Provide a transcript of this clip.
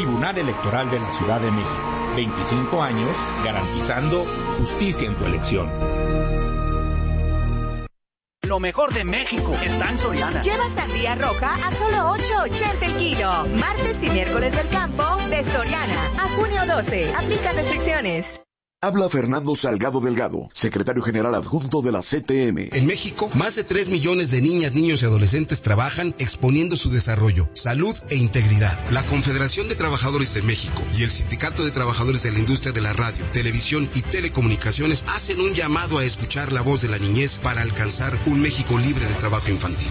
Tribunal Electoral de la Ciudad de México. 25 años garantizando justicia en tu elección. Lo mejor de México está en Soriana. Lleva sandía roja a solo $8.80 el kilo. Martes y miércoles del campo de Soriana. A junio 12. Aplica restricciones. Habla Fernando Salgado Delgado, secretario general adjunto de la CTM. En México, más de 3 millones de niñas, niños y adolescentes trabajan exponiendo su desarrollo, salud e integridad. La Confederación de Trabajadores de México y el Sindicato de Trabajadores de la Industria de la Radio, Televisión y Telecomunicaciones hacen un llamado a escuchar la voz de la niñez para alcanzar un México libre de trabajo infantil.